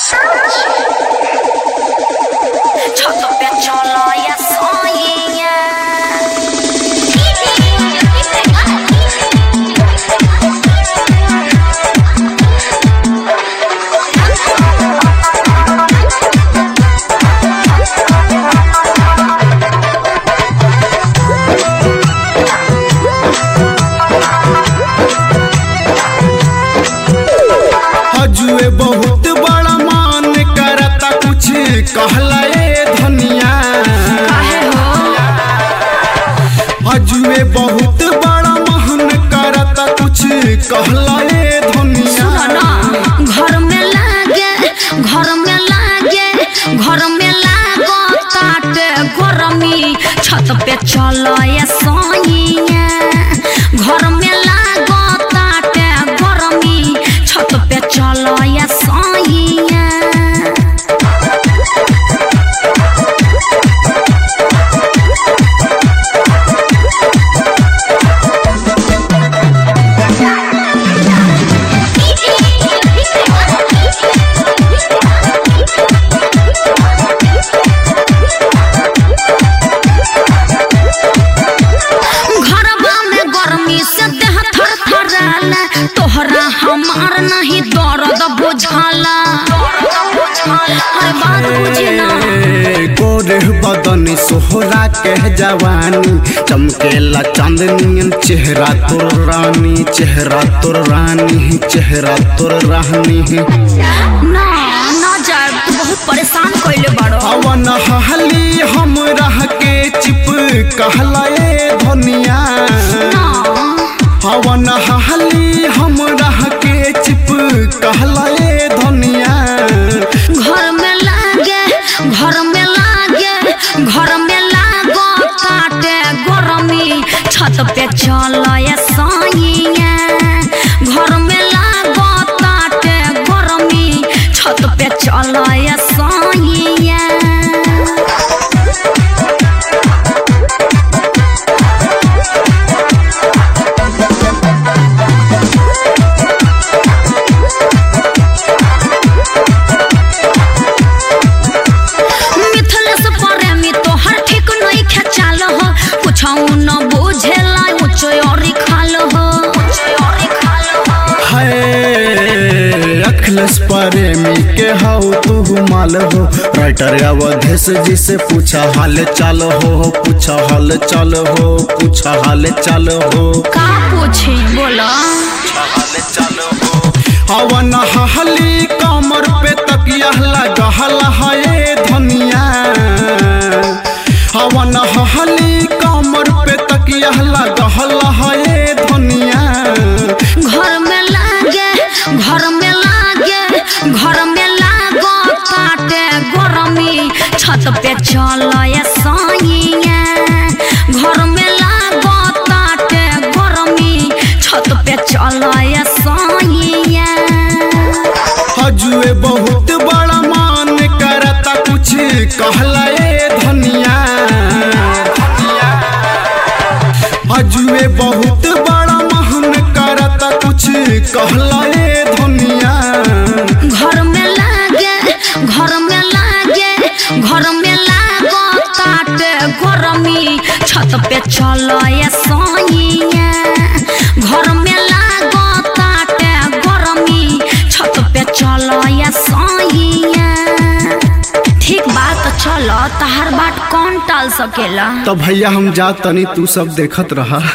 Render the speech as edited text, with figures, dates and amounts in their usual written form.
हजुए बहुत बड़ा मान करता कुछ कहला ए धनिया। हजुए बहुत बड़ा मान करता कुछ कहला ए धनिया। घर में लागे लागो काटे गरमी छत पे चलो ये सोइया। घर में लागो काटे गरमी छत पे चलो ये सोइया। तोहरा हमार नहीं दर्द बुझाला। बात बुझे ना गोरे बदन सोहरा के जवानी चमकेला चांदनी चेहरा तोर रानी चेहरा तोर रानी चेहरा तोर रानी। ना ना जा बहुत परेशान कइले बाड़ो। अवन हली हम रह के चिप कहला ए धनिया। हवन हली हम रह के चिप कहला ए धनिया। घर में लागो काटे गरमी छत पे चलो ये सोइया। घर में लागो काटे गरमी छत पे चलो ये सोइया। न बुझेला उचोरी खाल हो। अखिलेश प्रेमी के हाउ तू माल हो। राइटर अवधेश जी से पूछा हाल चाल हो पूछा हाल चाल हो पूछा हाल चाल हो। का पूछी बोला हाल चाल हो। हवन हली कमर पे तकिया लगहला है धनिया। हवन हली कमर पे तकिया लगहला है धनिया। घर में लागो काटे गरमी छत पे चलो ये सोइया। घर में लागो काटे गरमी छत पे चलो ये सोइया। हजुए बहुत बड़ा मान करता कुछ कहला ए धनिया। हजुए बहुत बड़ा मान करता कुछ कहला ए धनिया। घर में लागो काटे गरमी छत पे चलो ये सोइया। घर में लागो काटे गरमी छत पे चलो ये सोइया। ठीक बात चलो तहर बात कौन टाल सकेला। तो भैया हम जा तनी तू सब देखत रहा।